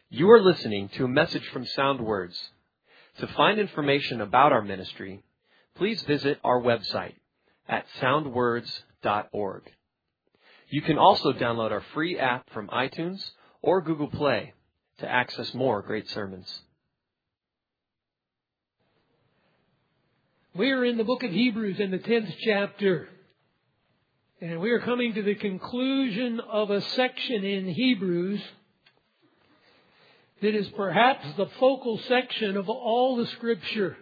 You are listening to a message from Sound Words. To find information about our ministry, please visit our website at soundwords.org. You can also download our free app from iTunes or Google Play to access more great sermons. We are in the book of Hebrews in the 10th chapter. And we are coming to the conclusion of a section in Hebrews that is perhaps the focal section of all the Scripture.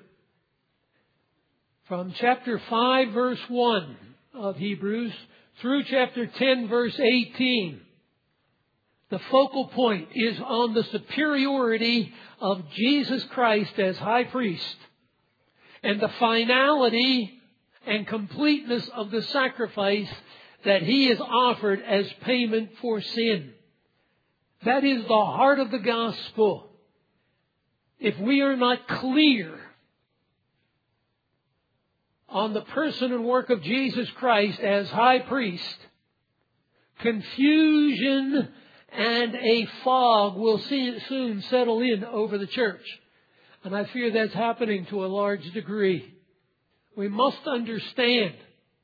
From chapter 5, verse 1 of Hebrews through chapter 10, verse 18. The focal point is on the superiority of Jesus Christ as high priest and the finality and completeness of the sacrifice that He has offered as payment for sin. That is the heart of the gospel. If we are not clear on the person and work of Jesus Christ as high priest, confusion and a fog will soon settle in over the church. And I fear that's happening to a large degree. We must understand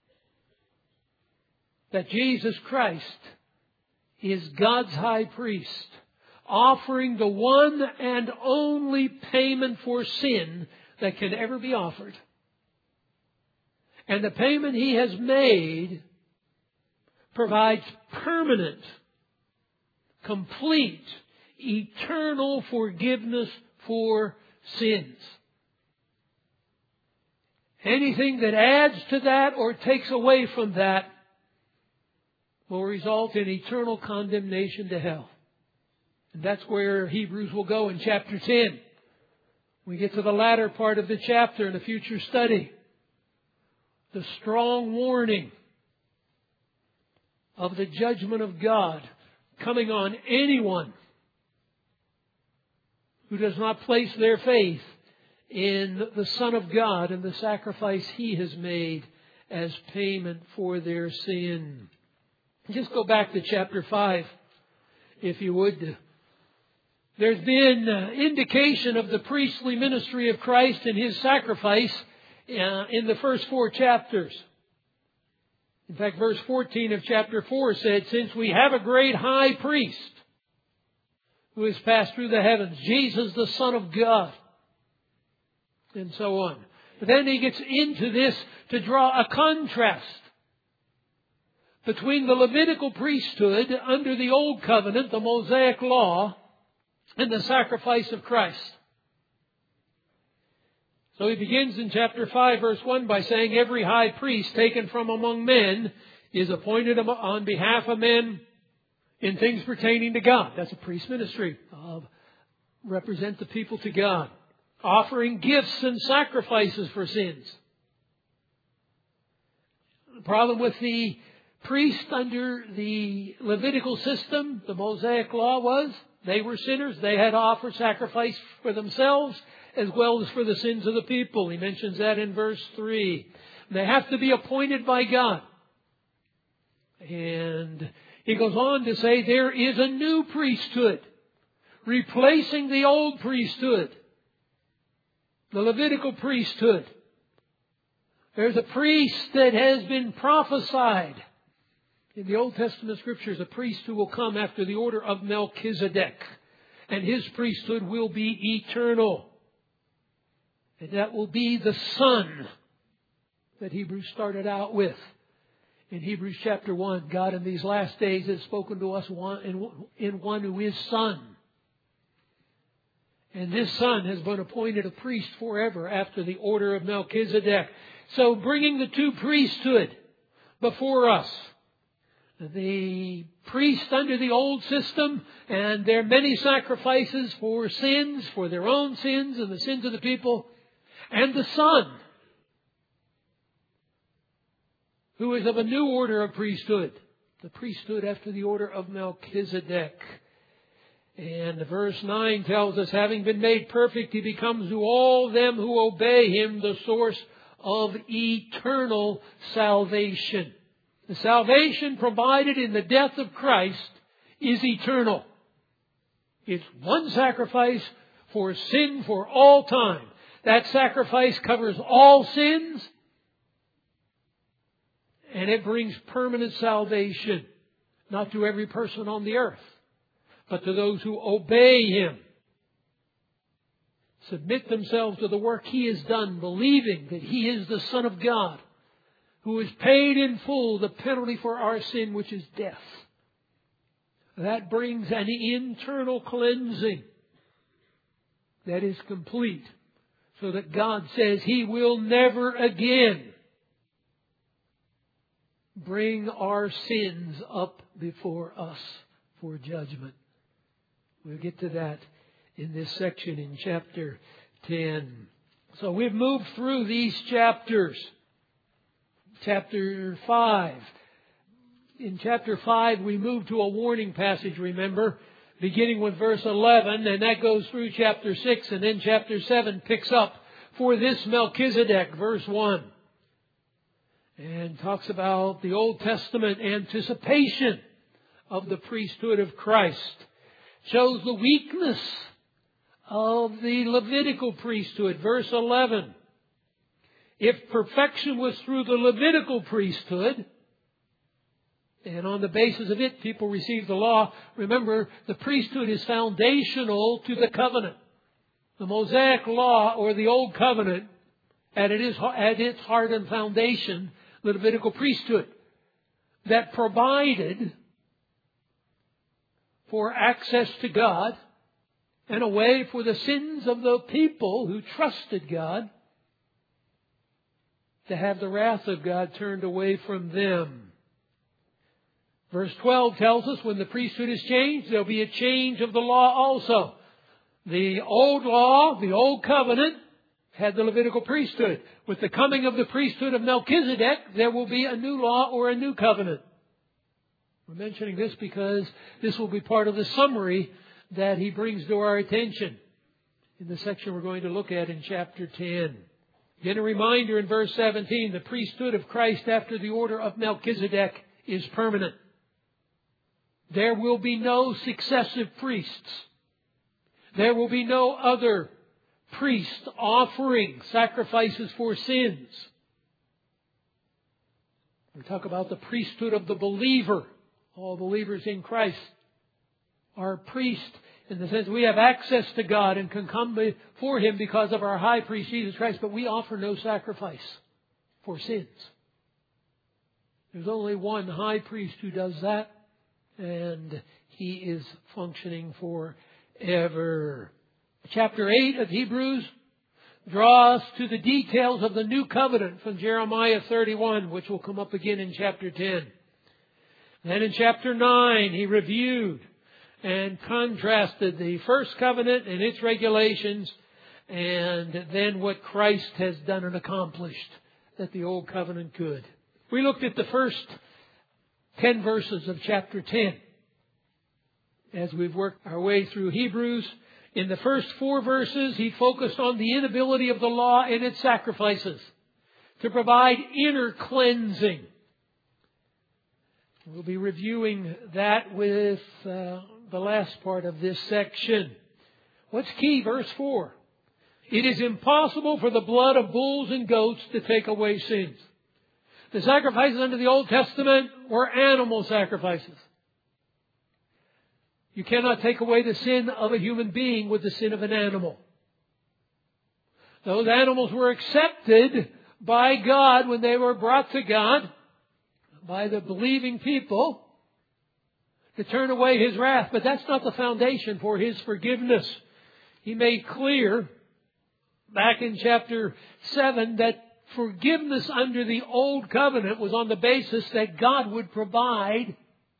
that Jesus Christ is God's high priest, offering the one and only payment for sin that can ever be offered. And the payment He has made provides permanent, complete, eternal forgiveness for sins. Anything that adds to that or takes away from that will result in eternal condemnation to hell. And that's where Hebrews will go in chapter 10. We get to the latter part of the chapter in a future study. The strong warning of the judgment of God coming on anyone who does not place their faith in the Son of God and the sacrifice He has made as payment for their sin. Just go back to chapter 5, if you would. There's been indication of the priestly ministry of Christ and His sacrifice in the first 4 chapters. In fact, verse 14 of chapter 4 said, "Since we have a great high priest who has passed through the heavens, Jesus the Son of God," and so on. But then he gets into this to draw a contrast between the Levitical priesthood under the Old Covenant, the Mosaic Law, and the sacrifice of Christ. So he begins in chapter 5, verse 1 by saying, "Every high priest taken from among men is appointed on behalf of men in things pertaining to God." That's a priest ministry. Represent the people to God. Offering gifts and sacrifices for sins. The problem with the priest under the Levitical system, the Mosaic Law, was they were sinners. They had to offer sacrifice for themselves as well as for the sins of the people. He mentions that in verse 3. They have to be appointed by God. And he goes on to say there is a new priesthood replacing the old priesthood, the Levitical priesthood. There's a priest that has been prophesied in the Old Testament Scriptures, a priest who will come after the order of Melchizedek. And his priesthood will be eternal. And that will be the Son that Hebrews started out with. In Hebrews chapter 1, God in these last days has spoken to us in one who is Son. And this Son has been appointed a priest forever after the order of Melchizedek. So bringing the two priesthood before us. The priest under the old system and their many sacrifices for sins, for their own sins and the sins of the people. And the Son, who is of a new order of priesthood. The priesthood after the order of Melchizedek. And verse 9 tells us, having been made perfect, He becomes to all them who obey Him the source of eternal salvation. The salvation provided in the death of Christ is eternal. It's one sacrifice for sin for all time. That sacrifice covers all sins, and it brings permanent salvation, not to every person on the earth, but to those who obey Him, submit themselves to the work He has done, believing that He is the Son of God, who has paid in full the penalty for our sin, which is death. That brings an internal cleansing that is complete, so that God says He will never again bring our sins up before us for judgment. We'll get to that in this section in chapter 10. So we've moved through these chapters. Chapter 5. In chapter 5 we move to a warning passage, remember, beginning with verse 11, and that goes through chapter 6, and then chapter 7 picks up for this Melchizedek, verse 1. And talks about the Old Testament anticipation of the priesthood of Christ. Shows the weakness of the Levitical priesthood. Verse 11. If perfection was through the Levitical priesthood, and on the basis of it people received the law, remember, the priesthood is foundational to the covenant. The Mosaic law, or the Old Covenant, at its heart and foundation, the Levitical priesthood, that provided for access to God and a way for the sins of the people who trusted God to have the wrath of God turned away from them. Verse 12 tells us when the priesthood is changed, there'll be a change of the law also. The old law, the old covenant, had the Levitical priesthood. With the coming of the priesthood of Melchizedek, there will be a new law or a new covenant. We're mentioning this because this will be part of the summary that he brings to our attention in the section we're going to look at in chapter 10. Again, a reminder in verse 17, the priesthood of Christ after the order of Melchizedek is permanent. There will be no successive priests. There will be no other priest offering sacrifices for sins. We talk about the priesthood of the believer. All believers in Christ are priests in the sense we have access to God and can come before Him because of our high priest Jesus Christ, but we offer no sacrifice for sins. There's only one high priest who does that, and He is functioning forever. Chapter 8 of Hebrews draws to the details of the new covenant from Jeremiah 31, which will come up again in chapter 10. Then in chapter 9, he reviewed and contrasted the first covenant and its regulations, and then what Christ has done and accomplished that the old covenant could. We looked at the first 10 verses of chapter 10 as we've worked our way through Hebrews. In the first 4 verses, he focused on the inability of the law and its sacrifices to provide inner cleansing. We'll be reviewing that with the last part of this section. What's key? Verse 4. It is impossible for the blood of bulls and goats to take away sins. The sacrifices under the Old Testament were animal sacrifices. You cannot take away the sin of a human being with the sin of an animal. Those animals were accepted by God when they were brought to God by the believing people to turn away His wrath. But that's not the foundation for His forgiveness. He made clear back in chapter 7 that forgiveness under the old covenant was on the basis that God would provide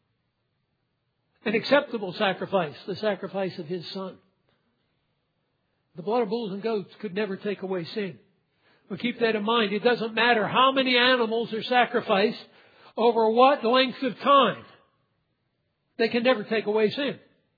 an acceptable sacrifice, the sacrifice of His Son. The blood of bulls and goats could never take away sin. But keep that in mind. It doesn't matter how many animals are sacrificed over what length of time. They can never take away sin.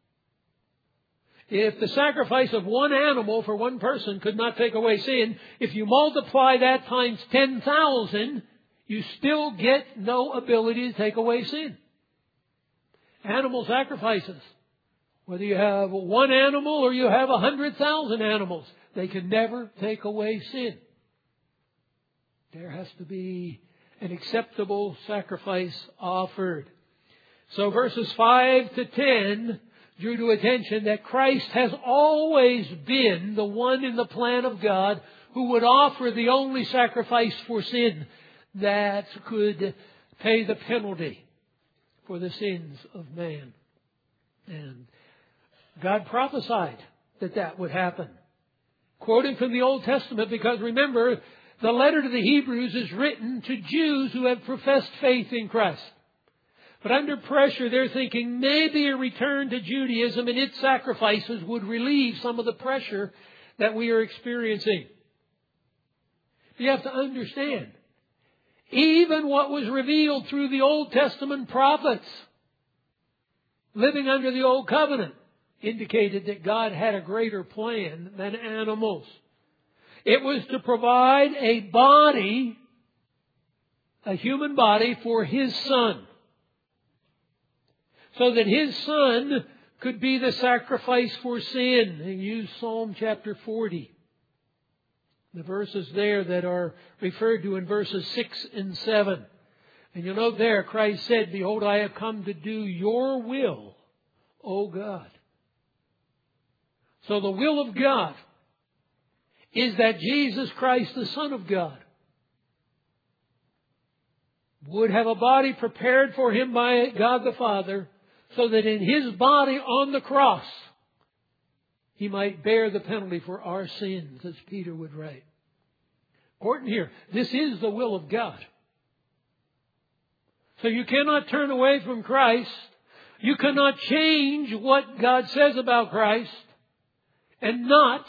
If the sacrifice of one animal for one person could not take away sin, if you multiply that times 10,000, you still get no ability to take away sin. Animal sacrifices Whether you have one animal or you have 100,000 animals, they can never take away sin. There has to be an acceptable sacrifice offered. So verses 5 to 10 drew to attention that Christ has always been the one in the plan of God who would offer the only sacrifice for sin that could pay the penalty for the sins of man. And God prophesied that that would happen. Quoting from the Old Testament, because remember, the letter to the Hebrews is written to Jews who have professed faith in Christ. But under pressure, they're thinking maybe a return to Judaism and its sacrifices would relieve some of the pressure that we are experiencing. You have to understand, even what was revealed through the Old Testament prophets living under the Old Covenant indicated that God had a greater plan than animals. It was to provide a body, a human body, for His Son, so that His Son could be the sacrifice for sin. He used Psalm chapter 40. The verses there that are referred to in verses 6 and 7. And you'll note there, Christ said, "Behold, I have come to do your will, O God." So the will of God is that Jesus Christ, the Son of God, would have a body prepared for Him by God the Father, so that in His body on the cross, He might bear the penalty for our sins, as Peter would write. Important here, this is the will of God. So you cannot turn away from Christ. You cannot change what God says about Christ and not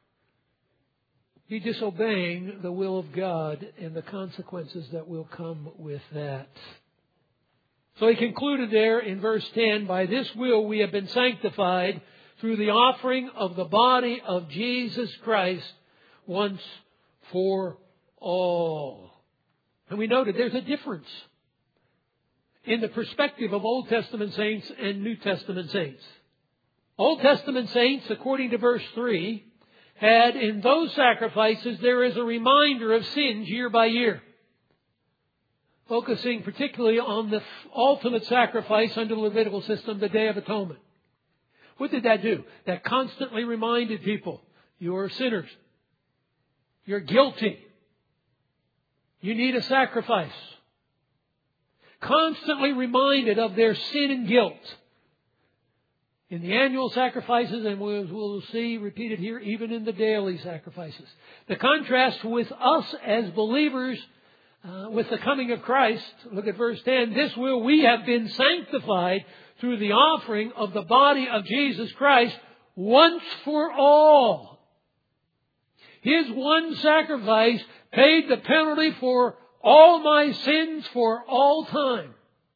be disobeying the will of God and the consequences that will come with that. So he concluded there in verse 10, "By this will we have been sanctified through the offering of the body of Jesus Christ once for all." And we noted there's a difference in the perspective of Old Testament saints and New Testament saints. Old Testament saints, according to verse 3, had in those sacrifices there is a reminder of sins year by year, focusing particularly on the ultimate sacrifice under the Levitical system, the Day of Atonement. What did that do? That constantly reminded people, you're sinners. You're guilty. You need a sacrifice. Constantly reminded of their sin and guilt. In the annual sacrifices, and we'll see repeated here, even in the daily sacrifices. The contrast with us as believers, with the coming of Christ, look at verse 10, "This will we have been sanctified through the offering of the body of Jesus Christ once for all." His one sacrifice paid the penalty for all my sins for all time.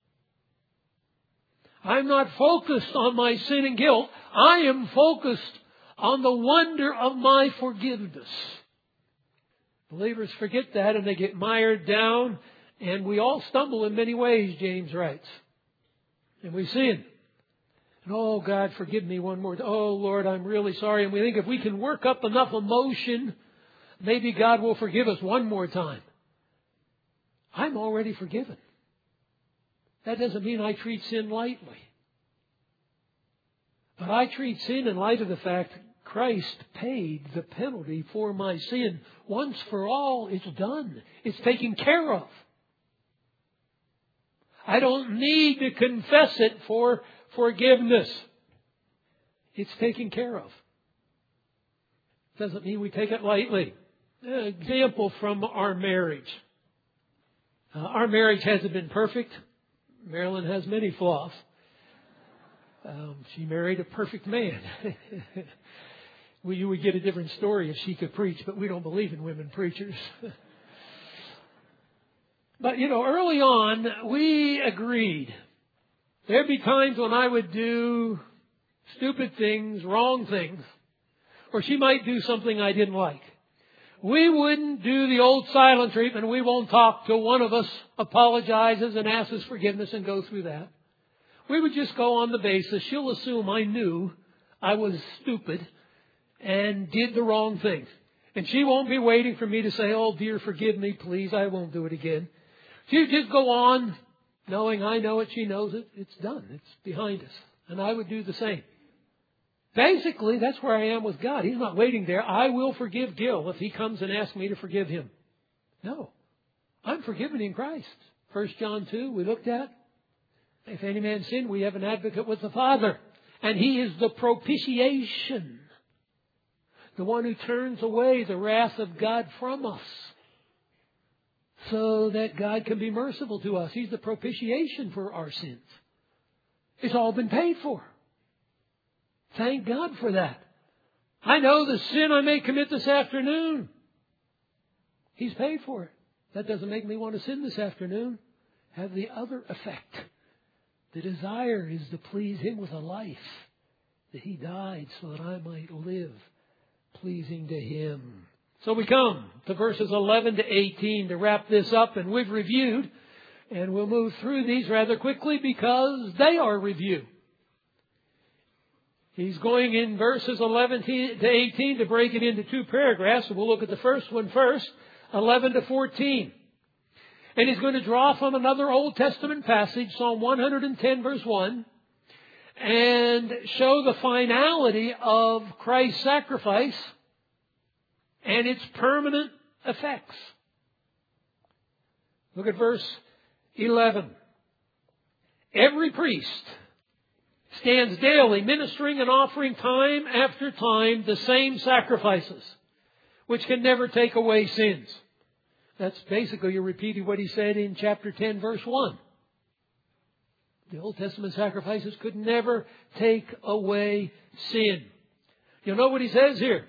I'm not focused on my sin and guilt. I am focused on the wonder of my forgiveness. Believers forget that and they get mired down, and we all stumble in many ways, James writes. And we sin. And, "Oh, God, forgive me one more time. Oh, Lord, I'm really sorry." And we think if we can work up enough emotion, maybe God will forgive us one more time. I'm already forgiven. That doesn't mean I treat sin lightly. But I treat sin in light of the fact Christ paid the penalty for my sin. Once for all, it's done. It's taken care of. I don't need to confess it for forgiveness. It's taken care of. Doesn't mean we take it lightly. An example from our marriage. Our marriage hasn't been perfect. Marilyn has many flaws. She married a perfect man. You would get a different story if she could preach, but we don't believe in women preachers. But, early on, we agreed. There'd be times when I would do stupid things, wrong things, or she might do something I didn't like. We wouldn't do the old silent treatment. We won't talk till one of us apologizes and asks us forgiveness and go through that. we would just go on the basis she'll assume I knew I was stupid and did the wrong thing. And she won't be waiting for me to say, oh, dear, forgive me, please, I won't do it again. She'd just go on knowing I know it, she knows it. It's done. It's behind us. And I would do the same. Basically, that's where I am with God. He's not waiting there. I will forgive Gil if he comes and asks me to forgive him. No. I'm forgiven in Christ. 1 John 2, we looked at. If any man sin, we have an advocate with the Father. And He is the propitiation. The one who turns away the wrath of God from us, so that God can be merciful to us. He's the propitiation for our sins. It's all been paid for. Thank God for that. I know the sin I may commit this afternoon. He's paid for it. That doesn't make me want to sin this afternoon. Have the other effect. The desire is to please Him with a life that He died so that I might live pleasing to Him. So we come to verses 11 to 18 to wrap this up, and we've reviewed, and we'll move through these rather quickly because they are review. He's going in verses 11 to 18 to break it into two paragraphs, so we'll look at the first one first, 11 to 14. And he's going to draw from another Old Testament passage, Psalm 110, verse 1, and show the finality of Christ's sacrifice and its permanent effects. Look at verse 11. Every priest stands daily ministering and offering time after time the same sacrifices, which can never take away sins. That's basically, you're repeating what he said in chapter 10, verse 1. The Old Testament sacrifices could never take away sin. You'll know what he says here.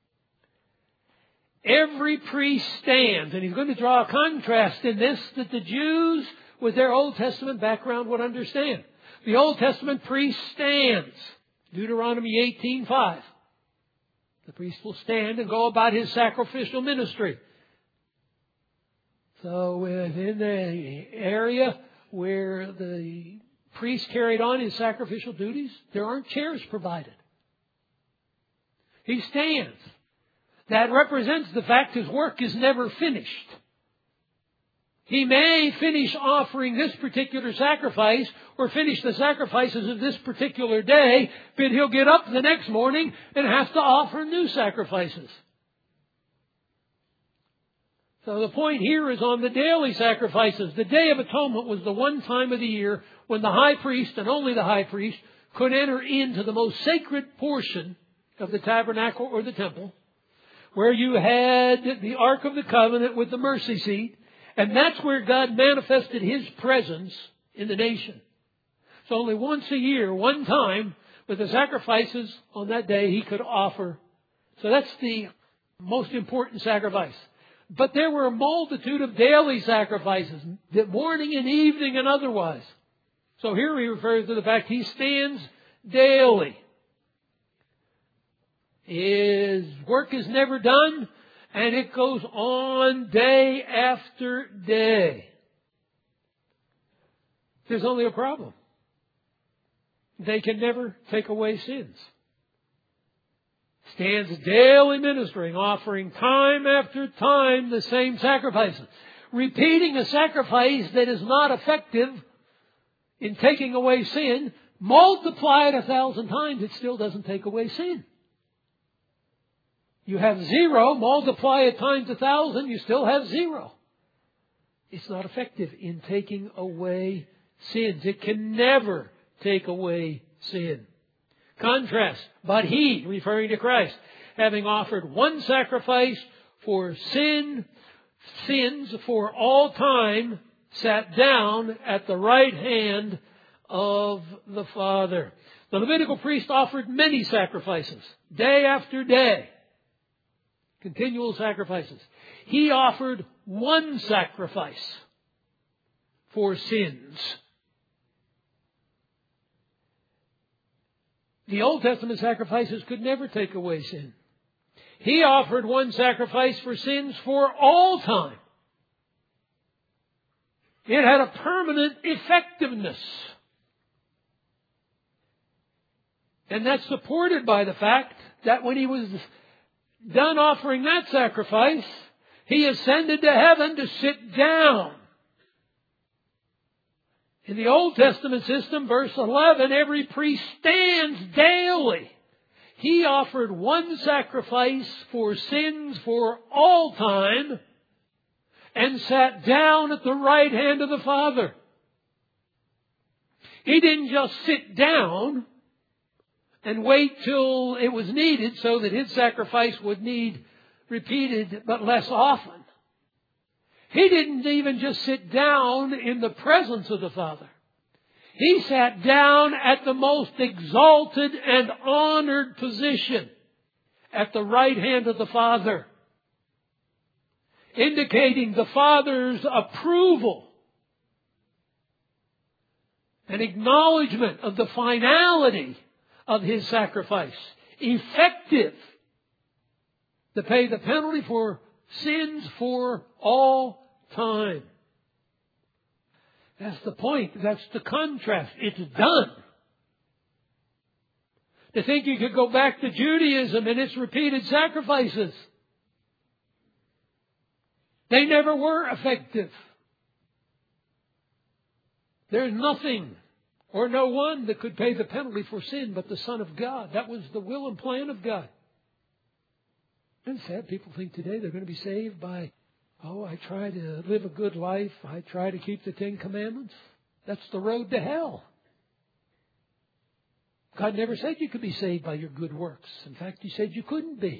Every priest stands, and he's going to draw a contrast in this that the Jews with their Old Testament background would understand. The Old Testament priest stands. Deuteronomy 18:5. The priest will stand and go about his sacrificial ministry. So within the area where the priest carried on his sacrificial duties, there aren't chairs provided. He stands. That represents the fact his work is never finished. He may finish offering this particular sacrifice or finish the sacrifices of this particular day, but he'll get up the next morning and have to offer new sacrifices. So the point here is on the daily sacrifices. The Day of Atonement was the one time of the year when the high priest, and only the high priest, could enter into the most sacred portion of the tabernacle or the temple, where you had the Ark of the Covenant with the mercy seat, and that's where God manifested His presence in the nation. So only once a year, one time, with the sacrifices on that day, He could offer. So that's the most important sacrifice. But there were a multitude of daily sacrifices, morning and evening and otherwise. So here he refers to the fact He stands daily. His work is never done, and it goes on day after day. There's only a problem. They can never take away sins. Stands daily ministering, offering time after time the same sacrifices. Repeating a sacrifice that is not effective in taking away sin, multiply it 1,000 times, it still doesn't take away sin. You have 0, multiply it times 1,000, you still have 0. It's not effective in taking away sins. It can never take away sin. Contrast, but He, referring to Christ, having offered one sacrifice for sins for all time, sat down at the right hand of the Father. The Levitical priest offered many sacrifices, day after day. Continual sacrifices. He offered one sacrifice for sins. The Old Testament sacrifices could never take away sin. He offered one sacrifice for sins for all time. It had a permanent effectiveness. And that's supported by the fact that when He was done offering that sacrifice, He ascended to heaven to sit down. In the Old Testament system, verse 11, every priest stands daily. He offered one sacrifice for sins for all time and sat down at the right hand of the Father. He didn't just sit down and wait till it was needed so that His sacrifice would need repeated but less often. He didn't even just sit down in the presence of the Father. He sat down at the most exalted and honored position at the right hand of the Father, indicating the Father's approval and acknowledgement of the finality of His sacrifice, effective to pay the penalty for sins for all time. That's the point. That's the contrast. It's done. To think you could go back to Judaism and its repeated sacrifices. They never were effective. There's nothing or no one that could pay the penalty for sin but the Son of God. That was the will and plan of God. And sad, people think today they're going to be saved by, I try to live a good life. I try to keep the 10 Commandments. That's the road to hell. God never said you could be saved by your good works. In fact, He said you couldn't be.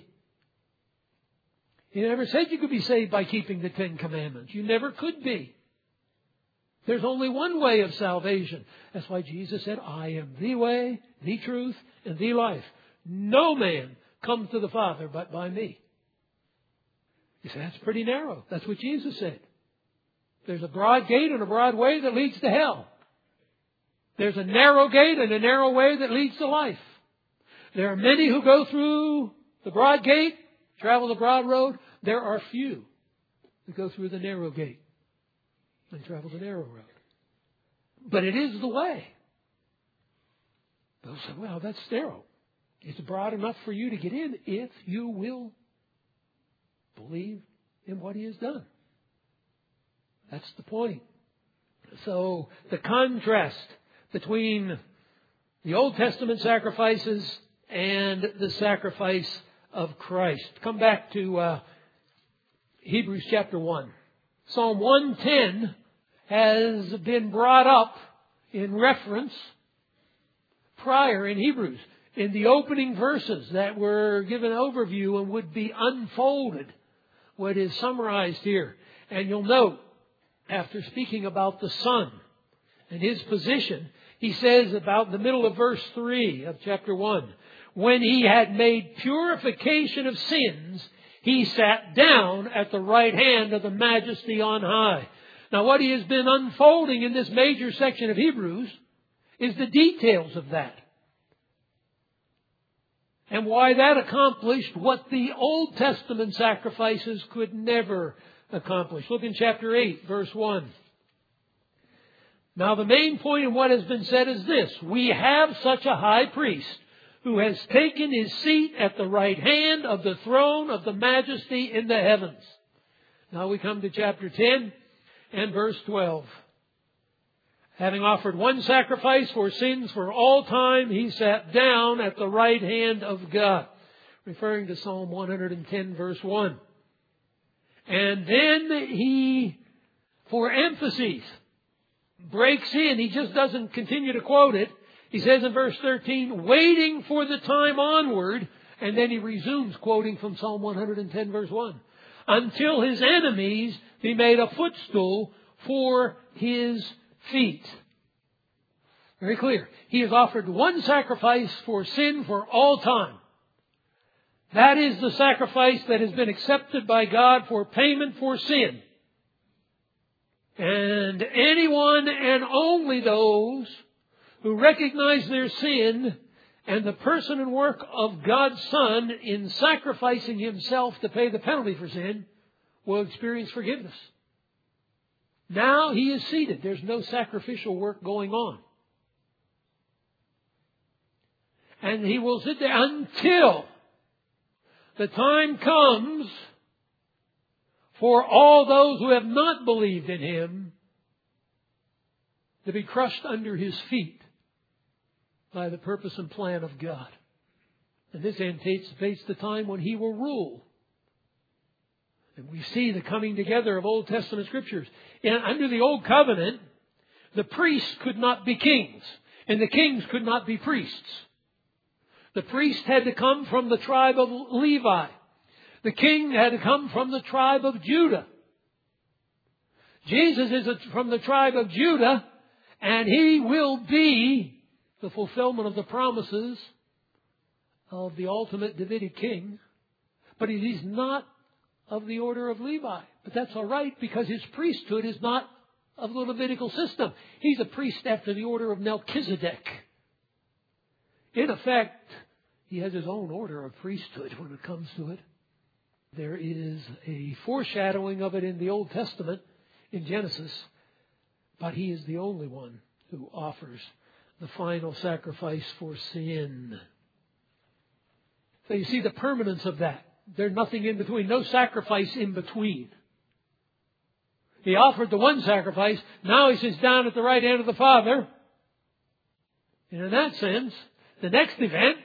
He never said you could be saved by keeping the 10 Commandments. You never could be. There's only one way of salvation. That's why Jesus said, I am the way, the truth, and the life. No man comes to the Father but by me. You say, that's pretty narrow. That's what Jesus said. There's a broad gate and a broad way that leads to hell. There's a narrow gate and a narrow way that leads to life. There are many who go through the broad gate, travel the broad road. There are few who go through the narrow gate and travel the narrow road. But it is the way. They'll say, well, that's narrow. It's broad enough for you to get in if you will believe in what He has done. That's the point. So the contrast between the Old Testament sacrifices and the sacrifice of Christ. Come back to Hebrews chapter 1. Psalm 110 has been brought up in reference prior in Hebrews, in the opening verses that were given overview and would be unfolded, what is summarized here. And you'll note, after speaking about the Son and His position, he says about the middle of verse 3 of chapter 1, when He had made purification of sins, He sat down at the right hand of the Majesty on high. Now, what he has been unfolding in this major section of Hebrews is the details of that. And why that accomplished what the Old Testament sacrifices could never accomplish. Look in chapter 8, verse 1. Now, the main point in what has been said is this: we have such a high priest who has taken His seat at the right hand of the throne of the Majesty in the heavens. Now we come to chapter 10 and verse 12. Having offered one sacrifice for sins for all time, He sat down at the right hand of God. Referring to Psalm 110 verse 1. And then He, for emphasis, breaks in. He just doesn't continue to quote it. He says in verse 13, waiting for the time onward, and then He resumes quoting from Psalm 110 verse 1. Until His enemies be made a footstool for His feet. Very clear. He has offered one sacrifice for sin for all time. That is the sacrifice that has been accepted by God for payment for sin. And anyone and only those who recognize their sin and the person and work of God's Son in sacrificing Himself to pay the penalty for sin will experience forgiveness. Now He is seated. There's no sacrificial work going on. And He will sit there until the time comes for all those who have not believed in Him to be crushed under His feet by the purpose and plan of God. And this anticipates the time when He will rule. And we see the coming together of Old Testament Scriptures. And under the Old Covenant, the priests could not be kings, and the kings could not be priests. The priest had to come from the tribe of Levi. The king had to come from the tribe of Judah. Jesus is from the tribe of Judah, and He will be the fulfillment of the promises of the ultimate Davidic king. But He's not of the order of Levi. But that's all right, because His priesthood is not of the Levitical system. He's a priest after the order of Melchizedek. In effect, He has His own order of priesthood when it comes to it. There is a foreshadowing of it in the Old Testament, in Genesis, but He is the only one who offers the final sacrifice for sin. So you see the permanence of that. There's nothing in between, no sacrifice in between. He offered the one sacrifice, now He sits down at the right hand of the Father. And in that sense, the next event,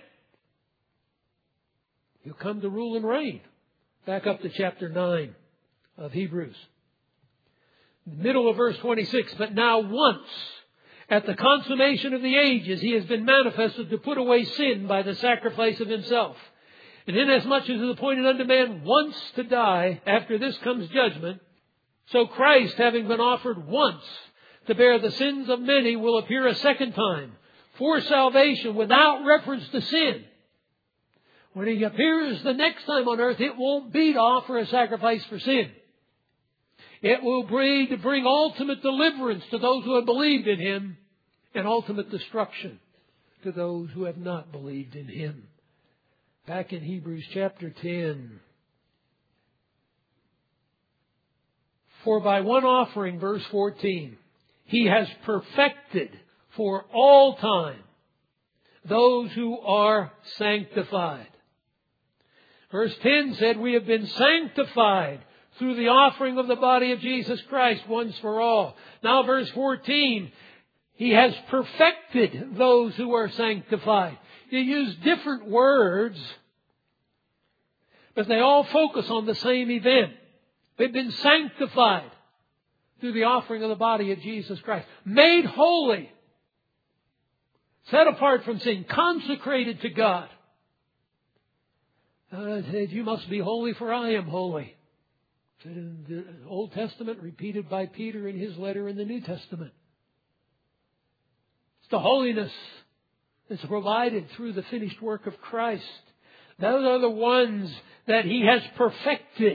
He'll come to rule and reign. Back up to chapter 9 of Hebrews. Middle of verse 26. But now once, at the consummation of the ages, He has been manifested to put away sin by the sacrifice of Himself. And inasmuch as it is appointed unto man once to die, after this comes judgment, so Christ, having been offered once to bear the sins of many, will appear a second time for salvation without reference to sin. When He appears the next time on earth, it won't be to offer a sacrifice for sin. It will be to bring ultimate deliverance to those who have believed in Him, and ultimate destruction to those who have not believed in Him. Back in Hebrews chapter 10. For by one offering, verse 14, He has perfected for all time those who are sanctified. Verse 10 said, we have been sanctified through the offering of the body of Jesus Christ once for all. Now verse 14, He has perfected those who are sanctified. You use different words, but they all focus on the same event. They've been sanctified through the offering of the body of Jesus Christ. Made holy. Set apart from sin. Consecrated to God. It said, you must be holy, for I am holy. It said in the Old Testament, repeated by Peter in his letter in the New Testament. It's the holiness that's provided through the finished work of Christ. Those are the ones that He has perfected.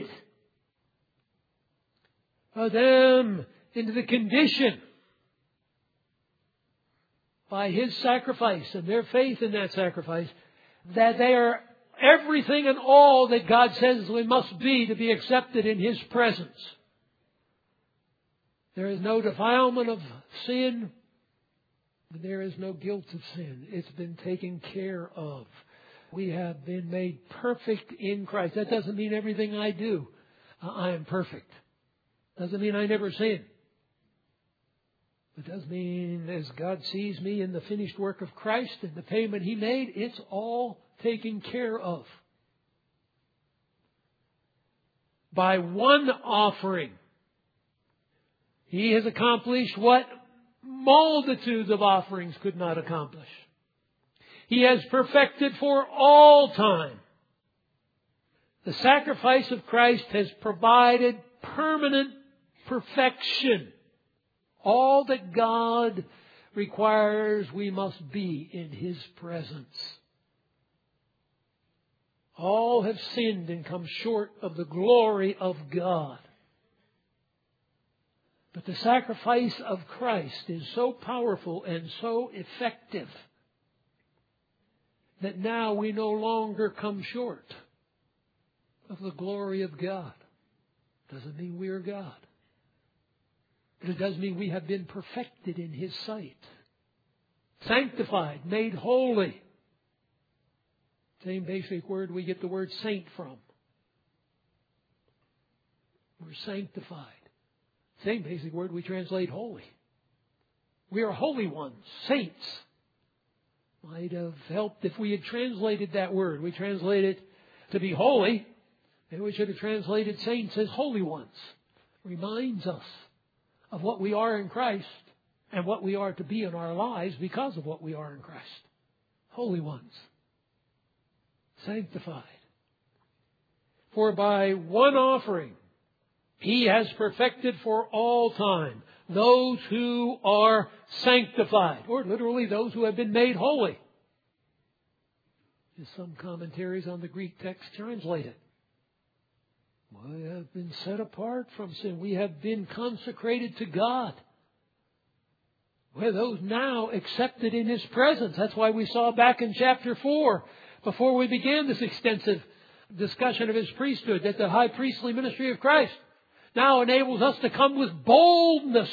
Them into the condition by His sacrifice and their faith in that sacrifice that they are everything and all that God says we must be to be accepted in His presence. There is no defilement of sin. There is no guilt of sin. It's been taken care of. We have been made perfect in Christ. That doesn't mean everything I do, I am perfect. Doesn't mean I never sin. It does mean as God sees me in the finished work of Christ and the payment He made, it's all taken care of. By one offering, He has accomplished what multitudes of offerings could not accomplish. He has perfected for all time. The sacrifice of Christ has provided permanent perfection. All that God requires we must be in His presence. All have sinned and come short of the glory of God. But the sacrifice of Christ is so powerful and so effective that now we no longer come short of the glory of God. Doesn't mean we are God. But it does mean we have been perfected in His sight. Sanctified, made holy. Same basic word we get the word saint from. We're sanctified. Same basic word we translate holy. We are holy ones, saints. Might have helped if we had translated that word. We translate it to be holy, and we should have translated saints as holy ones. Reminds us of what we are in Christ and what we are to be in our lives because of what we are in Christ. Holy ones. Sanctified. For by one offering He has perfected for all time those who are sanctified, or literally those who have been made holy. As some commentaries on the Greek text translate it. We have been set apart from sin. We have been consecrated to God. We're those now accepted in His presence. That's why we saw back in chapter 4, before we began this extensive discussion of His priesthood, that the high priestly ministry of Christ now enables us to come with boldness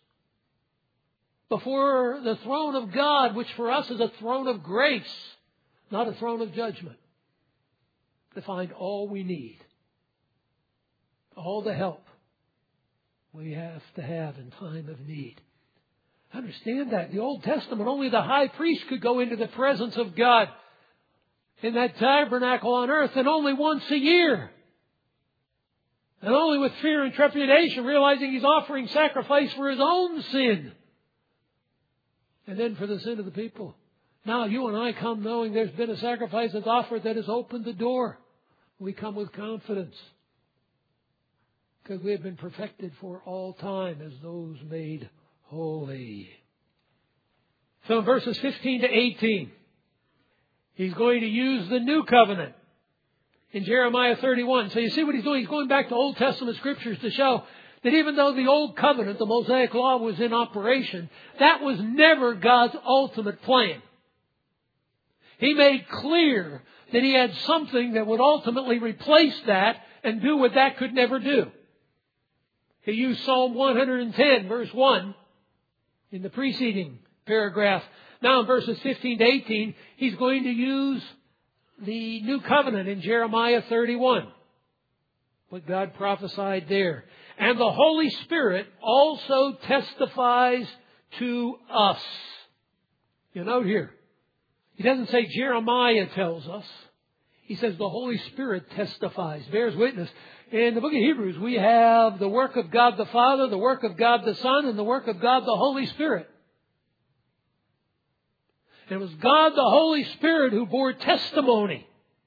before the throne of God, which for us is a throne of grace, not a throne of judgment, to find all we need, all the help we have to have in time of need. Understand that. In the Old Testament, only the high priest could go into the presence of God in that tabernacle on earth, and only once a year. And only with fear and trepidation, realizing he's offering sacrifice for his own sin. And then for the sin of the people. Now you and I come knowing there's been a sacrifice that's offered that has opened the door. We come with confidence. Because we have been perfected for all time as those made holy. So in verses 15 to 18, he's going to use the new covenant in Jeremiah 31. So you see what he's doing? He's going back to Old Testament scriptures to show that even though the Old Covenant, the Mosaic Law, was in operation, that was never God's ultimate plan. He made clear that He had something that would ultimately replace that and do what that could never do. He used Psalm 110, verse 1, in the preceding paragraph. Now in verses 15 to 18, he's going to use the new covenant in Jeremiah 31. What God prophesied there. And the Holy Spirit also testifies to us. You note here, he doesn't say Jeremiah tells us. He says the Holy Spirit testifies, bears witness. In the book of Hebrews, we have the work of God the Father, the work of God the Son, and the work of God the Holy Spirit. It was God the Holy Spirit who bore testimony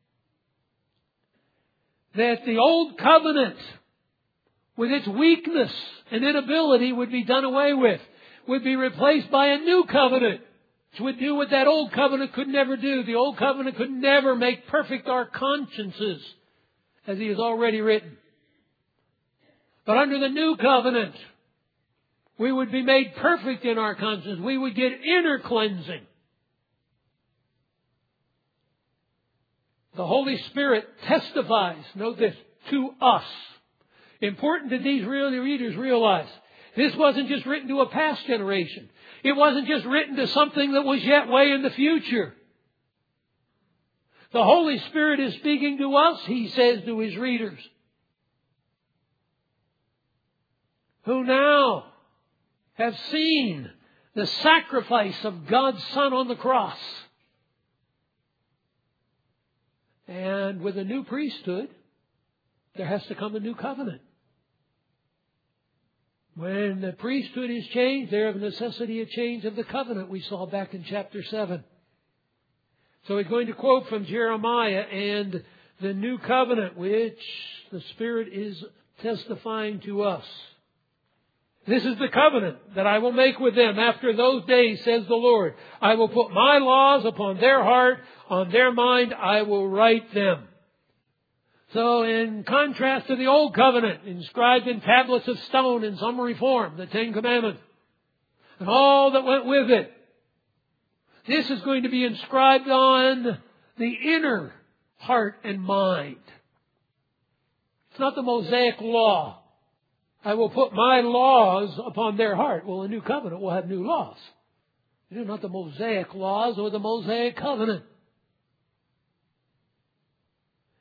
that the old covenant, with its weakness and inability, would be done away with, would be replaced by a new covenant, which would do what that old covenant could never do. The old covenant could never make perfect our consciences, as He has already written. But under the new covenant, we would be made perfect in our conscience. We would get inner cleansing. The Holy Spirit testifies, note this, to us. Important that these readers realize this wasn't just written to a past generation. It wasn't just written to something that was yet way in the future. The Holy Spirit is speaking to us, he says to his readers, who now have seen the sacrifice of God's Son on the cross. And with a new priesthood, there has to come a new covenant. When the priesthood is changed, there of necessity a change of the covenant we saw back in chapter 7. So he's going to quote from Jeremiah and the new covenant, which the Spirit is testifying to us. This is the covenant that I will make with them after those days, says the Lord. I will put my laws upon their heart, on their mind I will write them. So in contrast to the old covenant, inscribed in tablets of stone in summary form, the Ten Commandments, and all that went with it, this is going to be inscribed on the inner heart and mind. It's not the Mosaic law. I will put my laws upon their heart. Well, the new covenant will have new laws. They're not the Mosaic laws or the Mosaic covenant.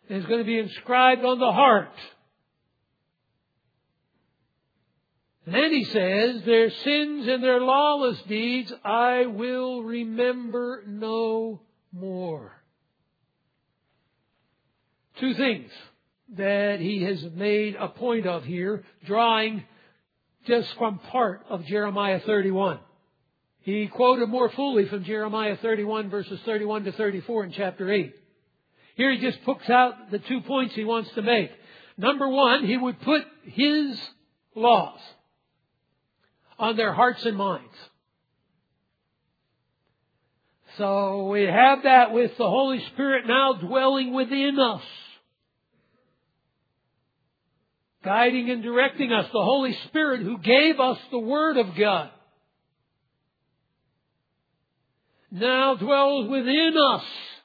It's going to be inscribed on the heart. And then he says, their sins and their lawless deeds I will remember no more. Two things that he has made a point of here, drawing just from part of Jeremiah 31. He quoted more fully from Jeremiah 31, verses 31 to 34 in chapter 8. Here he just picks out the 2 points he wants to make. Number one, he would put his laws on their hearts and minds. So we have that with the Holy Spirit now dwelling within us, guiding and directing us. The Holy Spirit who gave us the Word of God now dwells within us.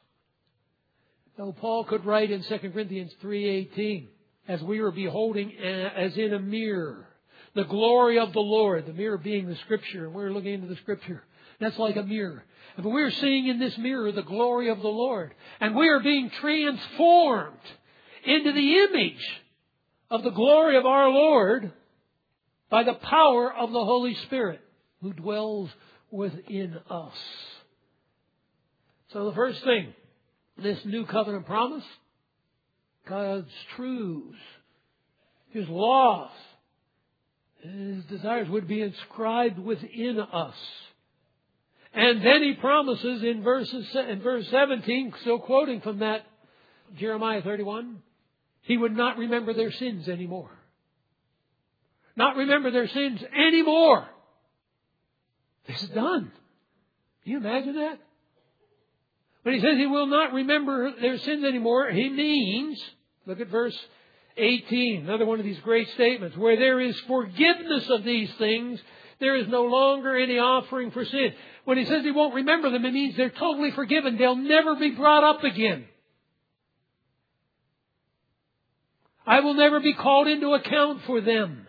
So Paul could write in 2 Corinthians 3:18, as we were beholding as in a mirror the glory of the Lord, the mirror being the Scripture, and we're looking into the Scripture. That's like a mirror. And we're seeing in this mirror the glory of the Lord. And we are being transformed into the image of the glory of our Lord by the power of the Holy Spirit who dwells within us. So the first thing, this new covenant promise, God's truths, His laws, His desires would be inscribed within us. And then He promises in verse 17, still quoting from that Jeremiah 31, He would not remember their sins anymore. Not remember their sins anymore. This is done. Can you imagine that? When He says He will not remember their sins anymore, He means, look at verse 18, another one of these great statements, where there is forgiveness of these things, there is no longer any offering for sin. When He says He won't remember them, it means they're totally forgiven. They'll never be brought up again. I will never be called into account for them.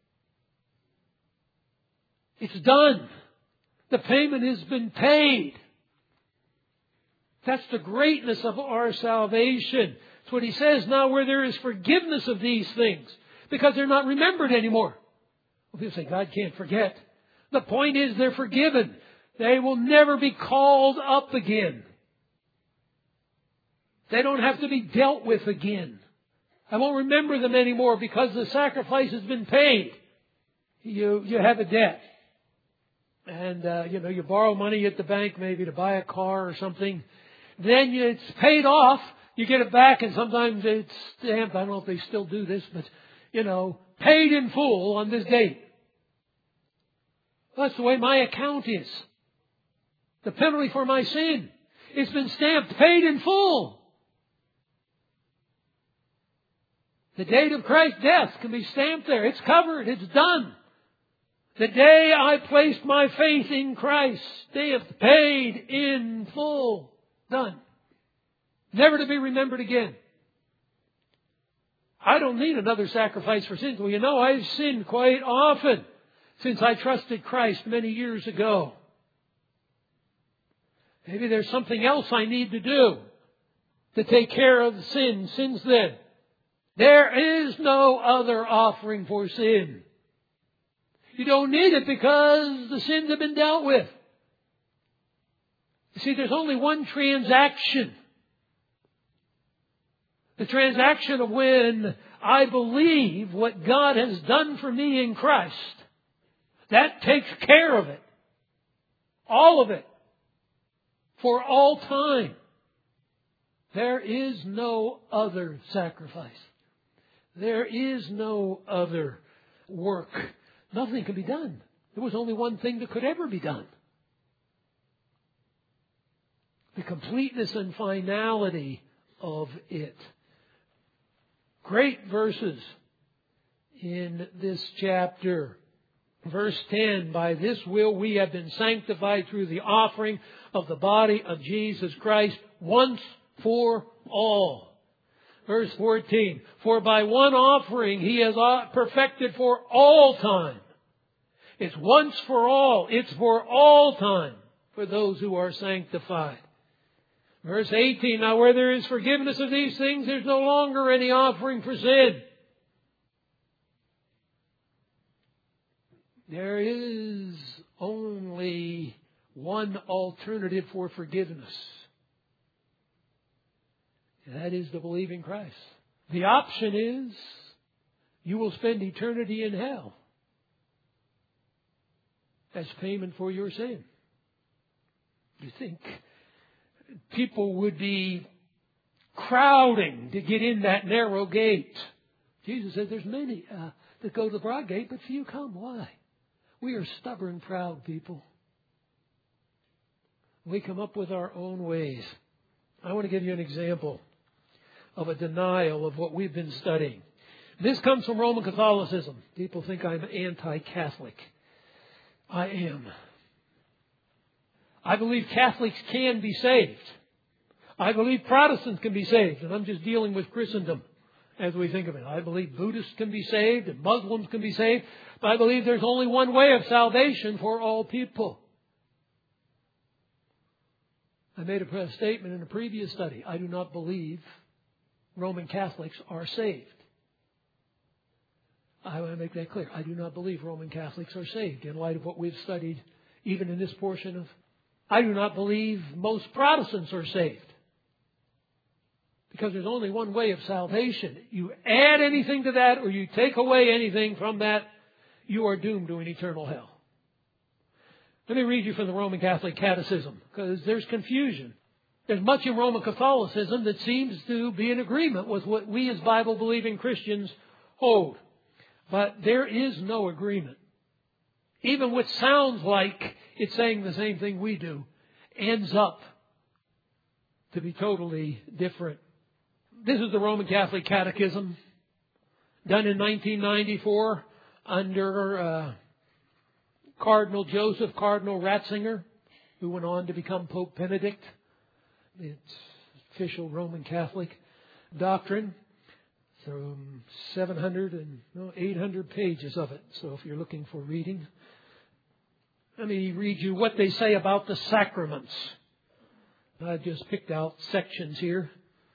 It's done. The payment has been paid. That's the greatness of our salvation. That's what He says now, where there is forgiveness of these things, because they're not remembered anymore. Well, people say God can't forget. The point is they're forgiven. They will never be called up again. They don't have to be dealt with again. I won't remember them anymore because the sacrifice has been paid. You have a debt. And, you borrow money at the bank maybe to buy a car or something. Then it's paid off. You get it back, and sometimes it's stamped. I don't know if they still do this, but, paid in full on this date. That's the way my account is. The penalty for my sin. It's been stamped, paid in full. The date of Christ's death can be stamped there. It's covered. It's done. The day I placed my faith in Christ, stamped, paid in full. Done. Never to be remembered again. I don't need another sacrifice for sins. Well, I've sinned quite often since I trusted Christ many years ago. Maybe there's something else I need to do to take care of the sin since then. There is no other offering for sin. You don't need it because the sins have been dealt with. You see, there's only one transaction. The transaction of when I believe what God has done for me in Christ. That takes care of it. All of it. For all time. There is no other sacrifice. There is no other work. Nothing can be done. There was only one thing that could ever be done. The completeness and finality of it. Great verses in this chapter. Verse 10, by this will we have been sanctified through the offering of the body of Jesus Christ once for all. Verse 14, for by one offering He has perfected for all time. It's once for all. It's for all time for those who are sanctified. Verse 18, now where there is forgiveness of these things, there's no longer any offering for sin. There is only one alternative for forgiveness. And that is to believe in Christ. The option is you will spend eternity in hell as payment for your sin. You think people would be crowding to get in that narrow gate? Jesus said there's many that go to the broad gate, but few come. Why? We are stubborn, proud people. We come up with our own ways. I want to give you an example of a denial of what we've been studying. This comes from Roman Catholicism. People think I'm anti-Catholic. I am. I believe Catholics can be saved. I believe Protestants can be saved. And I'm just dealing with Christendom as we think of it. I believe Buddhists can be saved and Muslims can be saved. But I believe there's only one way of salvation for all people. I made a statement in a previous study. I do not believe Roman Catholics are saved. I want to make that clear. I do not believe Roman Catholics are saved in light of what we've studied even in this portion of. I do not believe most Protestants are saved. Because there's only one way of salvation. You add anything to that or you take away anything from that, you are doomed to an eternal hell. Let me read you from the Roman Catholic Catechism, because there's confusion. There's much in Roman Catholicism that seems to be in agreement with what we as Bible-believing Christians hold. But there is no agreement. Even what sounds like it's saying the same thing we do ends up to be totally different. This is the Roman Catholic Catechism, done in 1994 under Cardinal Ratzinger, who went on to become Pope Benedict. It's official Roman Catholic doctrine. So 800 pages of it. So if you're looking for reading, let me read you what they say about the sacraments. I just picked out sections here.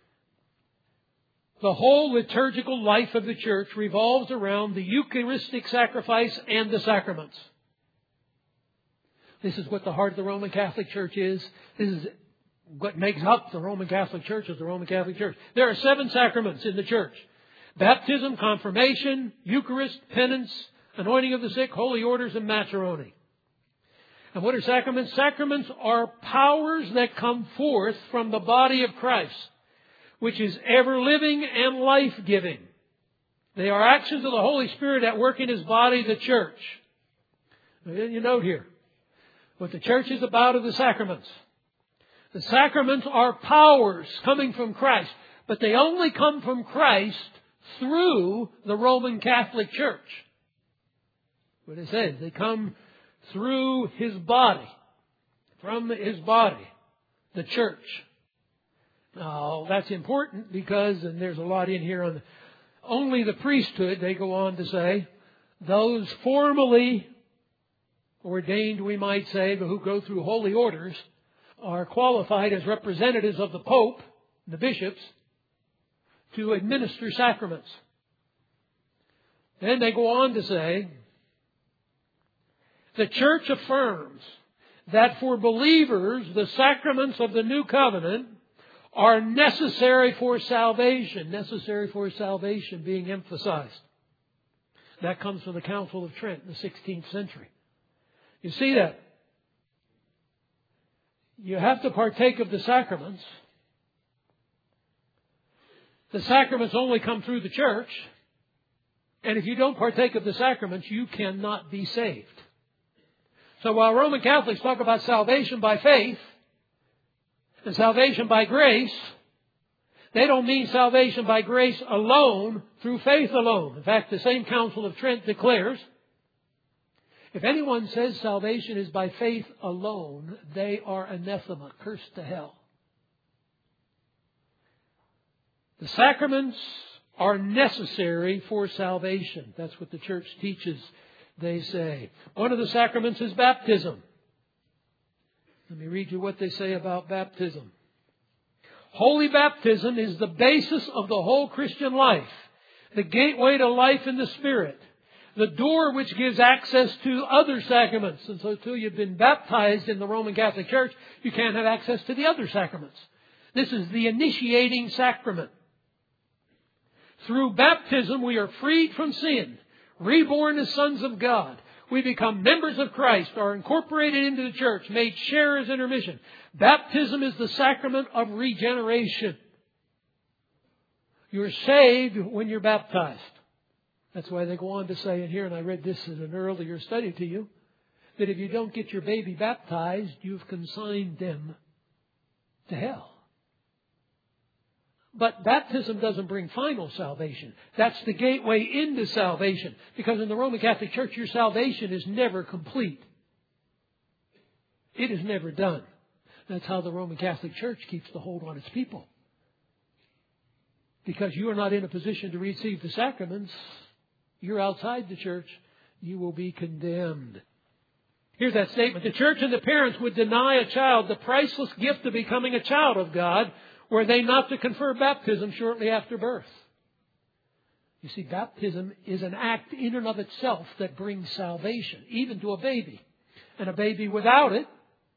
The whole liturgical life of the church revolves around the Eucharistic sacrifice and the sacraments. This is what the heart of the Roman Catholic Church is. This is what makes up the Roman Catholic Church as the Roman Catholic Church. There are 7 sacraments in the church. Baptism, confirmation, Eucharist, penance, anointing of the sick, holy orders, and matrimony. And what are sacraments? Sacraments are powers that come forth from the body of Christ, which is ever living and life-giving. They are actions of the Holy Spirit at work in His body, the church. You note here, what the church is about are the sacraments. The sacraments are powers coming from Christ, but they only come from Christ through the Roman Catholic Church. What it says, they come through His body, from His body, the church. Now, that's important because, and there's a lot in here on only the priesthood, they go on to say, those formally ordained, we might say, but who go through holy orders, are qualified as representatives of the Pope, the bishops, to administer sacraments. Then they go on to say, the church affirms that for believers, the sacraments of the new covenant are necessary for salvation. Necessary for salvation being emphasized. That comes from the Council of Trent in the 16th century. You see that? You have to partake of the sacraments. The sacraments only come through the church. And if you don't partake of the sacraments, you cannot be saved. So while Roman Catholics talk about salvation by faith and salvation by grace, they don't mean salvation by grace alone, through faith alone. In fact, the same Council of Trent declares, if anyone says salvation is by faith alone, they are anathema, cursed to hell. The sacraments are necessary for salvation. That's what the church teaches, they say. One of the sacraments is baptism. Let me read you what they say about baptism. Holy baptism is the basis of the whole Christian life, the gateway to life in the Spirit, the door which gives access to other sacraments. And so until you've been baptized in the Roman Catholic Church, you can't have access to the other sacraments. This is the initiating sacrament. Through baptism, we are freed from sin, reborn as sons of God. We become members of Christ, are incorporated into the church, made sharers in her mission. Baptism is the sacrament of regeneration. You're saved when you're baptized. That's why they go on to say in here, and I read this in an earlier study to you, that if you don't get your baby baptized, you've consigned them to hell. But baptism doesn't bring final salvation. That's the gateway into salvation. Because in the Roman Catholic Church, your salvation is never complete. It is never done. That's how the Roman Catholic Church keeps the hold on its people. Because you are not in a position to receive the sacraments, you're outside the church, you will be condemned. Here's that statement. The church and the parents would deny a child the priceless gift of becoming a child of God were they not to confer baptism shortly after birth. You see, baptism is an act in and of itself that brings salvation, even to a baby. And a baby without it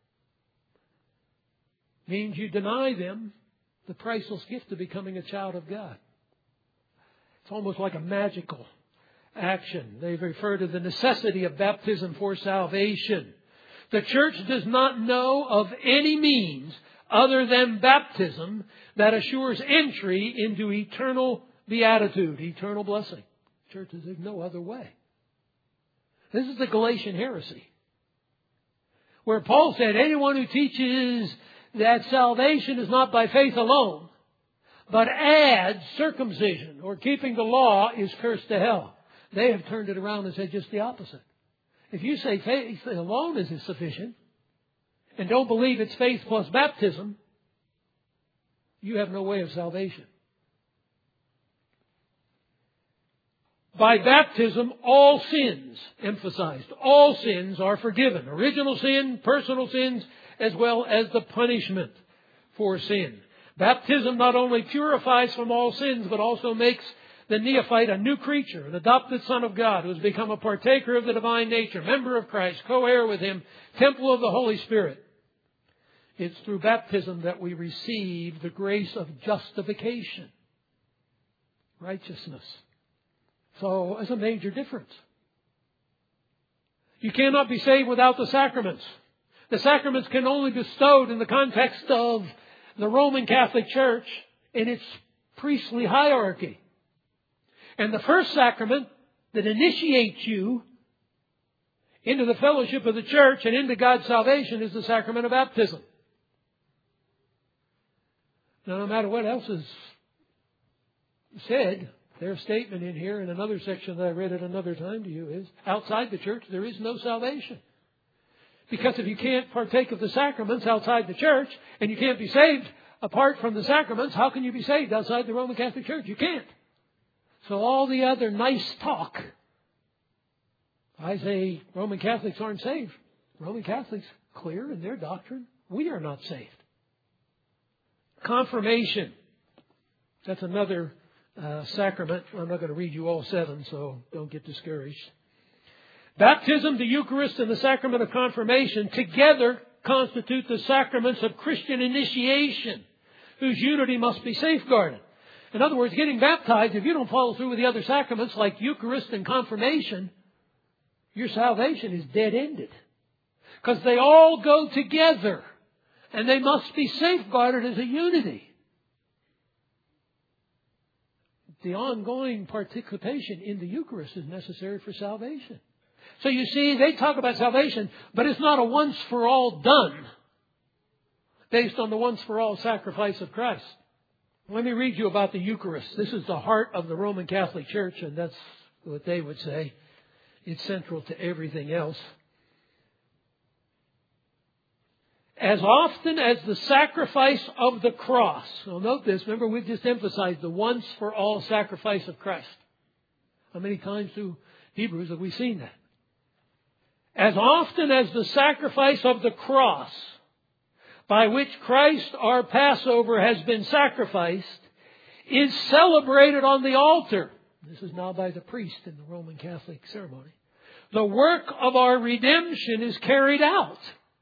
means you deny them the priceless gift of becoming a child of God. It's almost like a magical action. They refer to the necessity of baptism for salvation. The church does not know of any means other than baptism that assures entry into eternal beatitude, eternal blessing. Church says there's no other way. This is the Galatian heresy, where Paul said anyone who teaches that salvation is not by faith alone, but adds circumcision or keeping the law is cursed to hell. They have turned it around and said just the opposite. If you say faith alone is sufficient and don't believe it's faith plus baptism, you have no way of salvation. By baptism, all sins, emphasized, all sins are forgiven. Original sin, personal sins, as well as the punishment for sin. Baptism not only purifies from all sins, but also makes the neophyte a new creature, an adopted son of God who has become a partaker of the divine nature, member of Christ, co-heir with Him, temple of the Holy Spirit. It's through baptism that we receive the grace of justification, righteousness. So, there's a major difference. You cannot be saved without the sacraments. The sacraments can only be bestowed in the context of the Roman Catholic Church in its priestly hierarchy. And the first sacrament that initiates you into the fellowship of the church and into God's salvation is the sacrament of baptism. Now, no matter what else is said, their statement in here in another section that I read at another time to you is, outside the church there is no salvation. Because if you can't partake of the sacraments outside the church, and you can't be saved apart from the sacraments, how can you be saved outside the Roman Catholic Church? You can't. So all the other nice talk, I say Roman Catholics aren't saved. Roman Catholics, clear in their doctrine, we are not saved. Confirmation. That's another sacrament. I'm not going to read you all 7, so don't get discouraged. Baptism, the Eucharist, and the sacrament of confirmation together constitute the sacraments of Christian initiation, whose unity must be safeguarded. In other words, getting baptized, if you don't follow through with the other sacraments like Eucharist and confirmation, your salvation is dead-ended. Because they all go together, and they must be safeguarded as a unity. The ongoing participation in the Eucharist is necessary for salvation. So you see, they talk about salvation, but it's not a once-for-all done based on the once-for-all sacrifice of Christ. Let me read you about the Eucharist. This is the heart of the Roman Catholic Church, and that's what they would say. It's central to everything else. As often as the sacrifice of the cross. So note this. Remember, we've just emphasized the once-for-all sacrifice of Christ. How many times through Hebrews have we seen that? As often as the sacrifice of the cross by which Christ, our Passover, has been sacrificed, is celebrated on the altar. This is now by the priest in the Roman Catholic ceremony. The work of our redemption is carried out.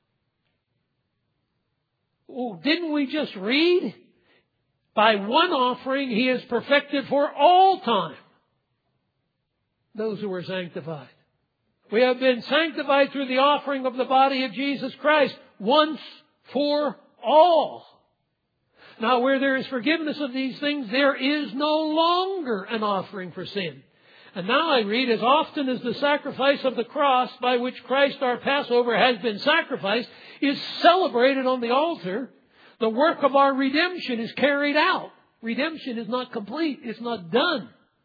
Oh, didn't we just read? By one offering He is perfected for all time those who are sanctified. We have been sanctified through the offering of the body of Jesus Christ once for all. Now, where there is forgiveness of these things, there is no longer an offering for sin. And now I read, as often as the sacrifice of the cross by which Christ our Passover has been sacrificed is celebrated on the altar, the work of our redemption is carried out. Redemption is not complete. It's not done.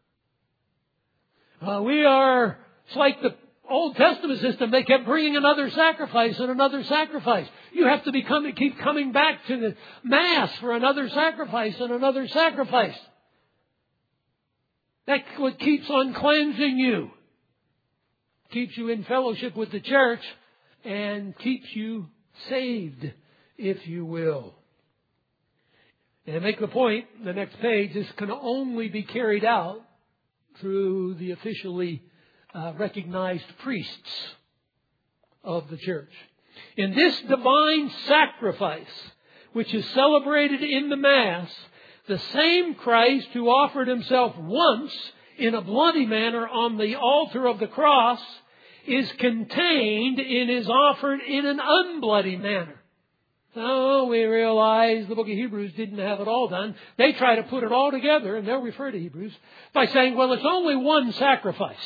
It's like the Old Testament system. They kept bringing another sacrifice and another sacrifice. You have to keep coming back to the Mass for another sacrifice and another sacrifice. That's what keeps on cleansing you. Keeps you in fellowship with the church and keeps you saved, if you will. And to make the point, the next page, this can only be carried out through the officially recognized priests of the church. In this divine sacrifice, which is celebrated in the Mass, the same Christ who offered Himself once in a bloody manner on the altar of the cross is contained in His offered in an unbloody manner. So we realize the book of Hebrews didn't have it all done. They try to put it all together, and they'll refer to Hebrews, by saying, well, it's only one sacrifice.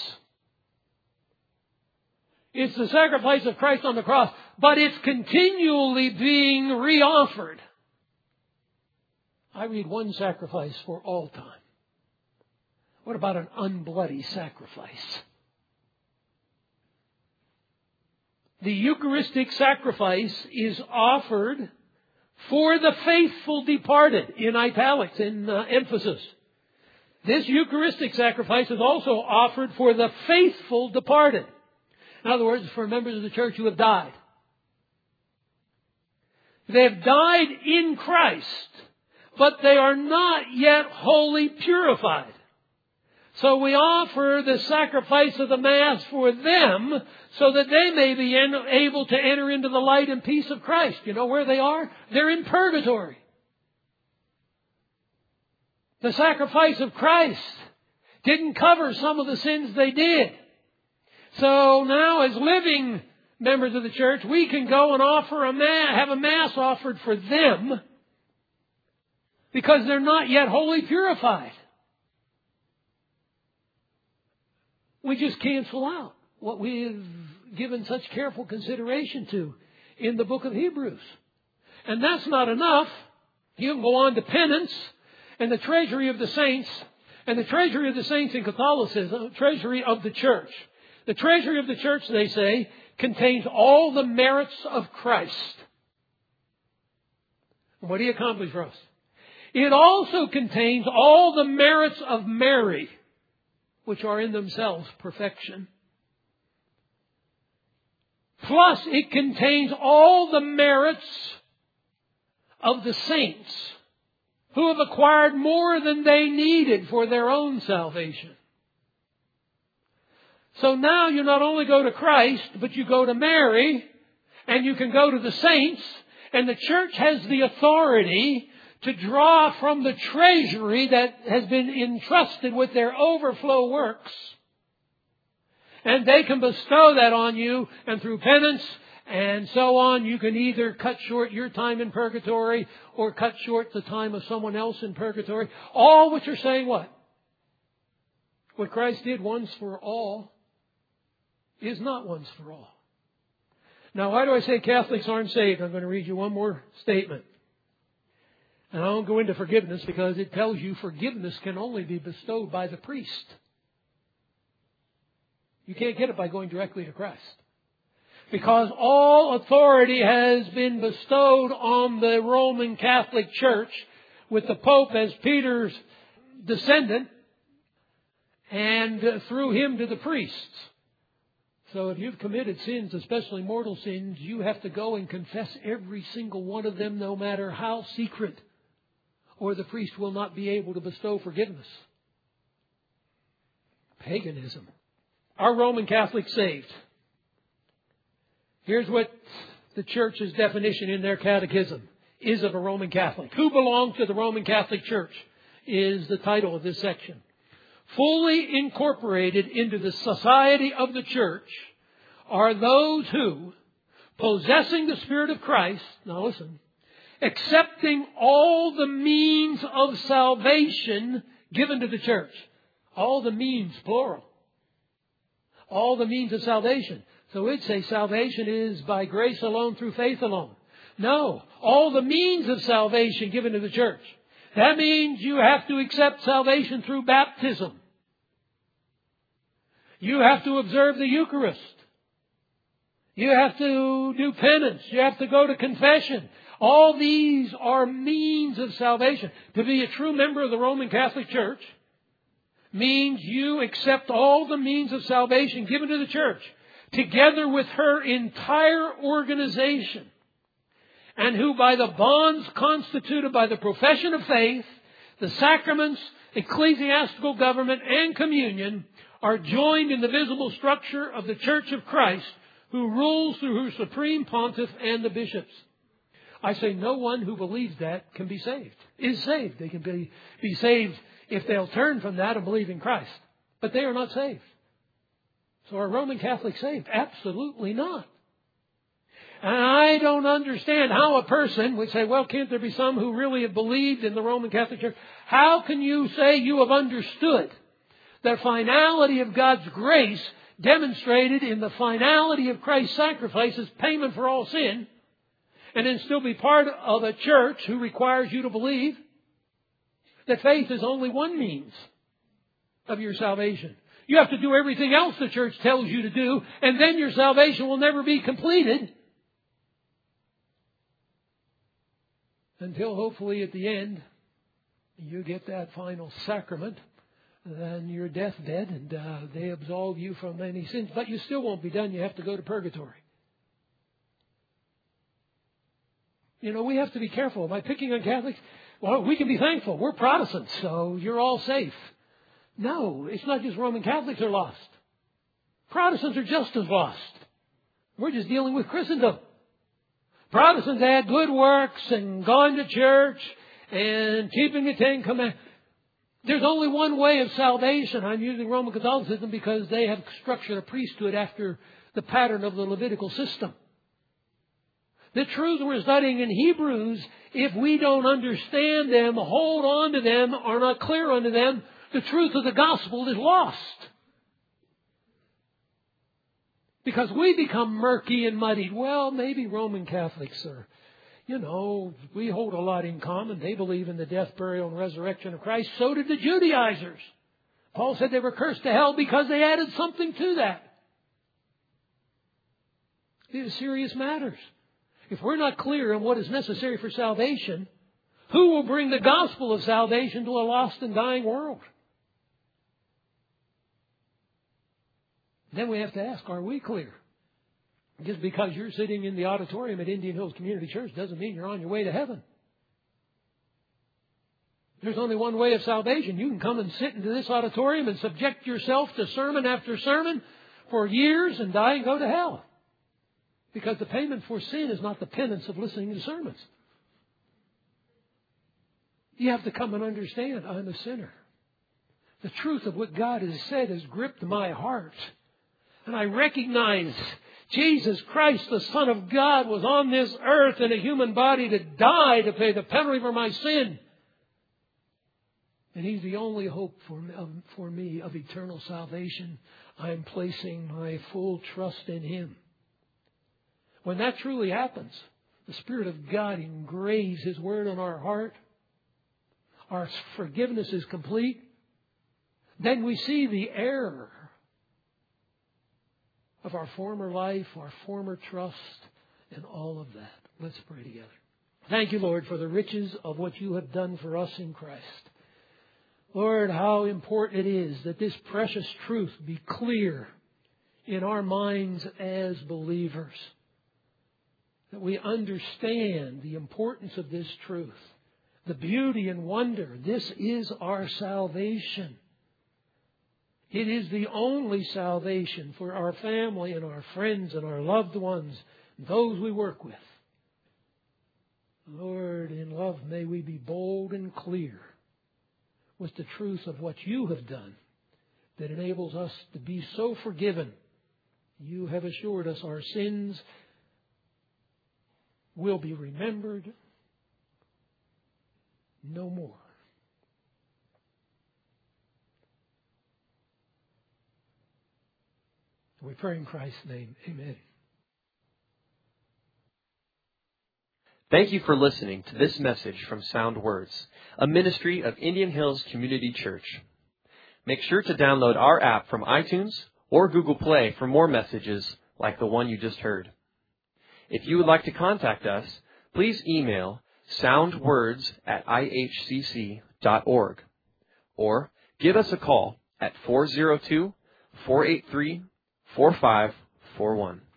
It's the sacrifice of Christ on the cross, but it's continually being reoffered. I read one sacrifice for all time. What about an unbloody sacrifice? The Eucharistic sacrifice is offered for the faithful departed, in italics, in emphasis. This Eucharistic sacrifice is also offered for the faithful departed. In other words, for members of the church who have died. They have died in Christ, but they are not yet wholly purified. So we offer the sacrifice of the Mass for them so that they may be able to enter into the light and peace of Christ. You know where they are? They're in purgatory. The sacrifice of Christ didn't cover some of the sins they did. So now as living members of the church, we can go and have a Mass offered for them because they're not yet wholly purified. We just cancel out what we've given such careful consideration to in the book of Hebrews. And that's not enough. You can go on to penance and the treasury of the saints. And the treasury of the saints in Catholicism, treasury of the church. The treasury of the church, they say, contains all the merits of Christ. And what did He accomplish for us? It also contains all the merits of Mary, which are in themselves perfection. Plus, it contains all the merits of the saints who have acquired more than they needed for their own salvation. So now you not only go to Christ, but you go to Mary, and you can go to the saints, and the church has the authority to draw from the treasury that has been entrusted with their overflow works. And they can bestow that on you, and through penance and so on, you can either cut short your time in purgatory or cut short the time of someone else in purgatory. All which are saying what? What Christ did once for all is not once for all. Now, why do I say Catholics aren't saved? I'm going to read you one more statement. And I won't go into forgiveness because it tells you forgiveness can only be bestowed by the priest. You can't get it by going directly to Christ. Because all authority has been bestowed on the Roman Catholic Church with the Pope as Peter's descendant and through him to the priests. So if you've committed sins, especially mortal sins, you have to go and confess every single one of them, no matter how secret, or the priest will not be able to bestow forgiveness. Paganism. Are Roman Catholics saved? Here's what the Church's definition in their catechism is of a Roman Catholic. Who belongs to the Roman Catholic Church is the title of this section. Fully incorporated into the society of the Church are those who, possessing the Spirit of Christ, now listen, accepting all the means of salvation given to the Church. All the means, plural. All the means of salvation. So we'd say salvation is by grace alone, through faith alone. No, all the means of salvation given to the Church. That means you have to accept salvation through baptism. You have to observe the Eucharist. You have to do penance. You have to go to confession. All these are means of salvation. To be a true member of the Roman Catholic Church means you accept all the means of salvation given to the Church, together with her entire organization, and who by the bonds constituted by the profession of faith, the sacraments, ecclesiastical government, and communion are joined in the visible structure of the Church of Christ, who rules through her supreme pontiff and the bishops. I say no one who believes that can be saved, is saved. They can be saved if they'll turn from that and believe in Christ. But they are not saved. So are Roman Catholics saved? Absolutely not. And I don't understand how a person would say, well, can't there be some who really have believed in the Roman Catholic Church? How can you say you have understood the finality of God's grace demonstrated in the finality of Christ's sacrifice as payment for all sin, and then still be part of a church who requires you to believe that faith is only one means of your salvation? You have to do everything else the church tells you to do, and then your salvation will never be completed until hopefully at the end you get that final sacrament, then your deathbed, and they absolve you from any sins. But you still won't be done. You have to go to purgatory. You know, we have to be careful. Am I picking on Catholics? Well, we can be thankful. We're Protestants, so you're all safe. No, it's not just Roman Catholics are lost. Protestants are just as lost. We're just dealing with Christendom. Protestants had good works and gone to church and keeping the Ten Commandments. There's only one way of salvation. I'm using Roman Catholicism because they have structured a priesthood after the pattern of the Levitical system. The truths we're studying in Hebrews, if we don't understand them, hold on to them, are not clear unto them, the truth of the gospel is lost. Because we become murky and muddied. Well, maybe Roman Catholics are, we hold a lot in common. They believe in the death, burial, and resurrection of Christ. So did the Judaizers. Paul said they were cursed to hell because they added something to that. These are serious matters. If we're not clear on what is necessary for salvation, who will bring the gospel of salvation to a lost and dying world? Then we have to ask, are we clear? Just because you're sitting in the auditorium at Indian Hills Community Church doesn't mean you're on your way to heaven. There's only one way of salvation. You can come and sit into this auditorium and subject yourself to sermon after sermon for years and die and go to hell. Because the payment for sin is not the penance of listening to sermons. You have to come and understand, I'm a sinner. The truth of what God has said has gripped my heart. And I recognize Jesus Christ, the Son of God, was on this earth in a human body to die to pay the penalty for my sin. And He's the only hope for me of eternal salvation. I am placing my full trust in Him. When that truly happens, the Spirit of God engraves His Word on our heart. Our forgiveness is complete. Then we see the error of our former life, our former trust, and all of that. Let's pray together. Thank you, Lord, for the riches of what You have done for us in Christ. Lord, how important it is that this precious truth be clear in our minds as believers. That we understand the importance of this truth, the beauty and wonder. This is our salvation. It is the only salvation for our family and our friends and our loved ones, those we work with. Lord, in love, may we be bold and clear with the truth of what you have done that enables us to be so forgiven. You have assured us our sins will be remembered no more. We pray in Christ's name. Amen. Thank you for listening to this message from Sound Words, a ministry of Indian Hills Community Church. Make sure to download our app from iTunes or Google Play for more messages like the one you just heard. If you would like to contact us, please email soundwords@ihcc.org or give us a call at 402-483-4541.